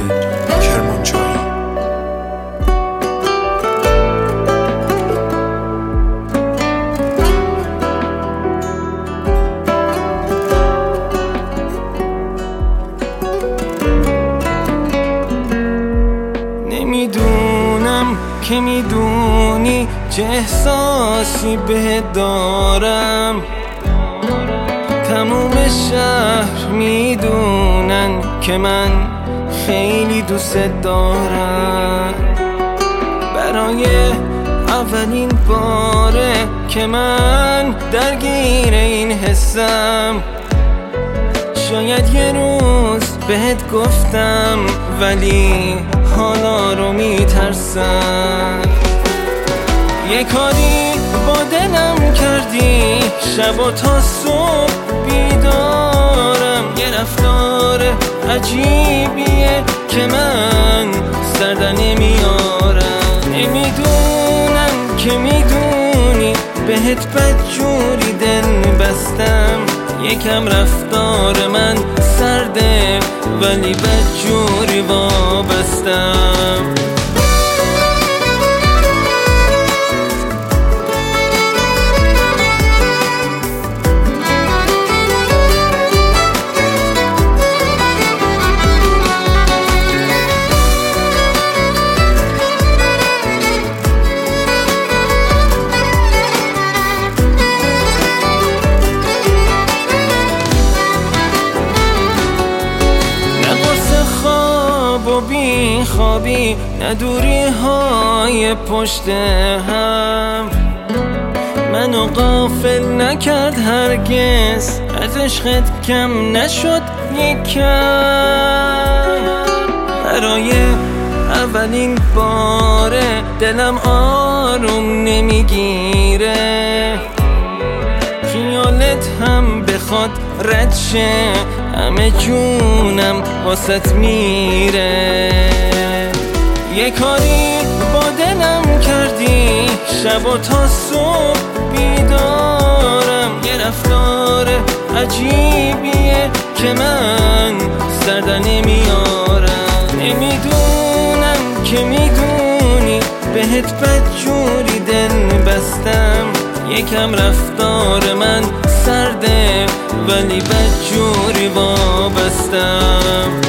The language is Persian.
کرمانچای. نمیدونم که میدونی چه احساسی بهت دارم، تموم شهر میدونن که من خیلی دوست دارم. برای اولین باره که من درگیر این حسم، شاید یه روز بهت گفتم ولی حالا رو میترسم. یه کاری با دلم کردی، شب و تا صبح بیدارم. یه رفتار عجیبیه که من سر نمیارم. نمیدونم که میدونی بهت بدجوری دل بستم. یکم رفتار من سرده ولی بدجوری وابستم. بی خوابی نه دوری های پشت هم، منو غافل نکرد هرگز، از عشقت کم نشد یکم. برای اولین باره دلم آروم نمیگیره، خیالت هم بخواد رد شه همه جونم واسط میره. یه کاری با دلم کردی، شب و تا صبح بیدارم. یه رفتار عجیبیه که من سر نمیارم. نمیدونم که میدونی بهت بدجوری دل بستم. یکم رفتار من سرده ولی بدجوری وابستم.